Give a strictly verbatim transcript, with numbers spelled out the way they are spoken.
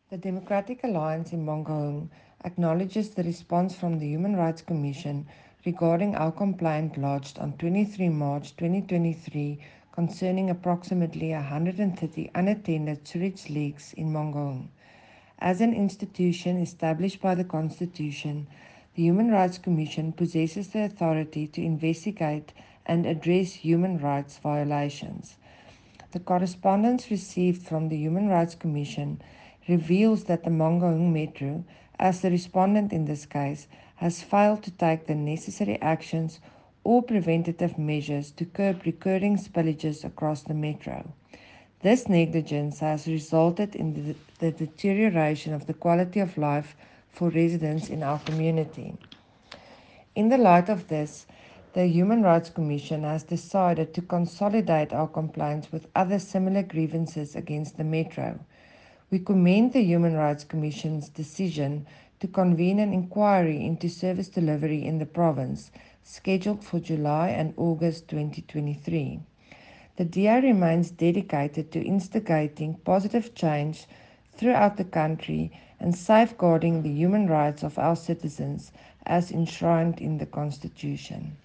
The Democratic Alliance in Mangaung acknowledges the response from the Human Rights Commission regarding our complaint lodged on twenty-third of March twenty twenty-three concerning approximately one hundred thirty unattended sewage leaks in Mangaung. As an institution established by the Constitution, the Human Rights Commission possesses the authority to investigate and address human rights violations. The correspondence received from the Human Rights Commission reveals that the Mangaung Metro, as the respondent in this case, has failed to take the necessary actions or preventative measures to curb recurring spillages across the metro. This negligence has resulted in the, the deterioration of the quality of life for residents in our community. In the light of this, the Human Rights Commission has decided to consolidate our complaints with other similar grievances against the Metro. We commend the Human Rights Commission's decision to convene an inquiry into service delivery in the province, scheduled for July and August twenty twenty-three. The D A remains dedicated to instigating positive change throughout the country and safeguarding the human rights of our citizens as enshrined in the Constitution.